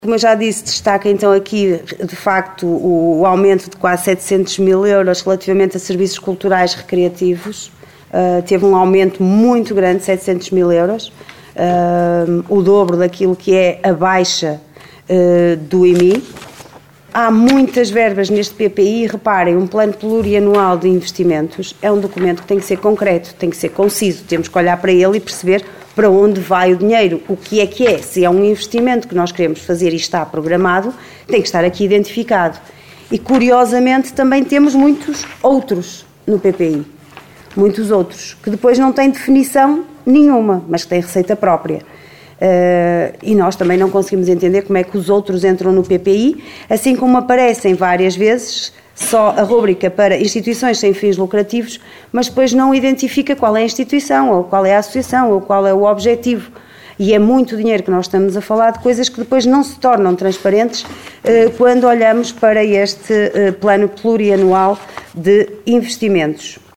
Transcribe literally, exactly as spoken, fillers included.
Como eu já disse, destaca então aqui, de facto, o aumento de quase setecentos mil euros relativamente a serviços culturais recreativos. Uh, teve um aumento muito grande, setecentos mil euros, uh, o dobro daquilo que é a baixa uh, do I M I. Há muitas verbas neste P P I. Reparem, um plano plurianual de investimentos é um documento que tem que ser concreto, tem que ser conciso, temos que olhar para ele e perceber para onde vai o dinheiro, o que é que é. Se é um investimento que nós queremos fazer e está programado, tem que estar aqui identificado. E, curiosamente, também temos muitos outros no P P I. Muitos outros, que depois não têm definição nenhuma, mas que têm receita própria. Uh, e nós também não conseguimos entender como é que os outros entram no P P I, assim como aparecem várias vezes só a rúbrica para instituições sem fins lucrativos, mas depois não identifica qual é a instituição, ou qual é a associação, ou qual é o objetivo. E é muito dinheiro que nós estamos a falar de coisas que depois não se tornam transparentes uh, quando olhamos para este uh, plano plurianual de investimentos.